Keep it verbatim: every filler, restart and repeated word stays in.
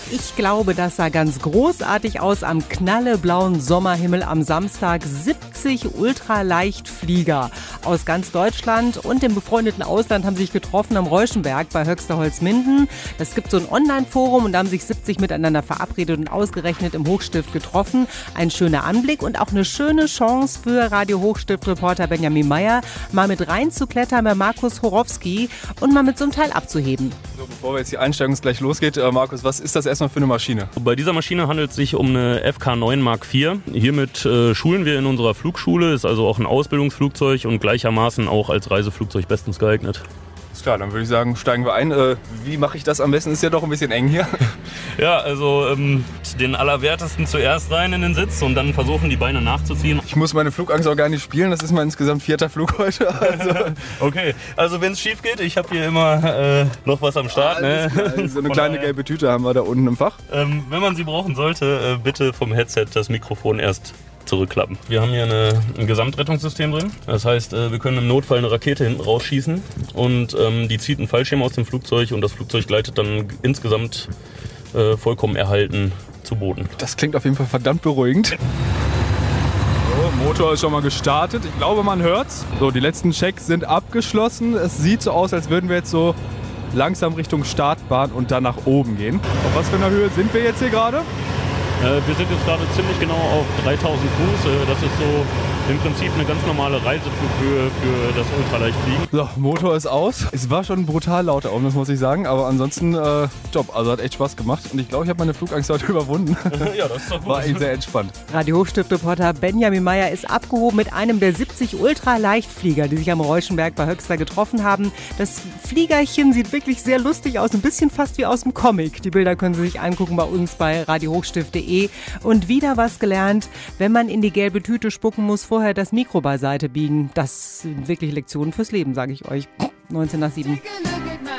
Ich glaube, das sah ganz großartig aus am knalleblauen Sommerhimmel am Samstag. siebzig Ultraleichtflieger aus ganz Deutschland und dem befreundeten Ausland haben sich getroffen am Reuschenberg bei Höxterholzminden. Es gibt so ein Online-Forum und da haben sich siebzig miteinander verabredet und ausgerechnet im Hochstift getroffen. Ein schöner Anblick und auch eine schöne Chance für Radio Hochstift-Reporter Benjamin Meyer, mal mit reinzuklettern bei Markus Horowski und mal mit so einem Teil abzuheben. So, bevor wir jetzt hier einsteigen, es gleich losgeht, äh, Markus, was ist das erstmal für eine Maschine? Bei dieser Maschine handelt es sich um eine F K neun Mark vier. Hiermit äh, schulen wir in unserer Flugschule, ist also auch ein Ausbildungsflugzeug und gleichermaßen auch als Reiseflugzeug bestens geeignet. Ist klar, dann würde ich sagen, steigen wir ein. Äh, wie mache ich das am besten? Ist ja doch ein bisschen eng hier. Ja, also ähm, den Allerwertesten zuerst rein in den Sitz und dann versuchen, die Beine nachzuziehen. Ich muss meine Flugangst auch gar nicht spielen, das ist mein insgesamt vierter Flug heute. Also. Okay, also wenn es schief geht, ich habe hier immer äh, noch was am Start. Ne? So eine kleine gelbe Tüte haben wir da unten im Fach. Ähm, wenn man sie brauchen sollte, äh, bitte vom Headset das Mikrofon erst zurückklappen. Wir haben hier eine, ein Gesamtrettungssystem drin. Das heißt, wir können im Notfall eine Rakete hinten rausschießen und ähm, die zieht einen Fallschirm aus dem Flugzeug und das Flugzeug gleitet dann insgesamt äh, vollkommen erhalten zu Boden. Das klingt auf jeden Fall verdammt beruhigend. So, Motor ist schon mal gestartet. Ich glaube, man hört's. So, die letzten Checks sind abgeschlossen. Es sieht so aus, als würden wir jetzt so langsam Richtung Startbahn und dann nach oben gehen. Auf was für einer Höhe sind wir jetzt hier gerade? Äh, wir sind jetzt gerade ziemlich genau auf dreitausend Fuß. Äh, das ist so im Prinzip eine ganz normale Reiseflughöhe für das Ultraleichtfliegen. So, Motor ist aus. Es war schon brutal laut da oben, das muss ich sagen. Aber ansonsten, äh, top. Also hat echt Spaß gemacht. Und ich glaube, ich habe meine Flugangst heute überwunden. Ja, das ist doch gut. War echt sehr entspannt. Radio Hochstift-Reporter Benjamin Meyer ist abgehoben mit einem der siebzig Ultraleichtflieger, die sich am Reuschenberg bei Höxter getroffen haben. Das Fliegerchen sieht wirklich sehr lustig aus, ein bisschen fast wie aus dem Comic. Die Bilder können Sie sich angucken bei uns bei radio hochstift punkt de. Und wieder was gelernt, wenn man in die gelbe Tüte spucken muss, vorher das Mikro beiseite biegen. Das sind wirklich Lektionen fürs Leben, sage ich euch. neunzehn nach sieben.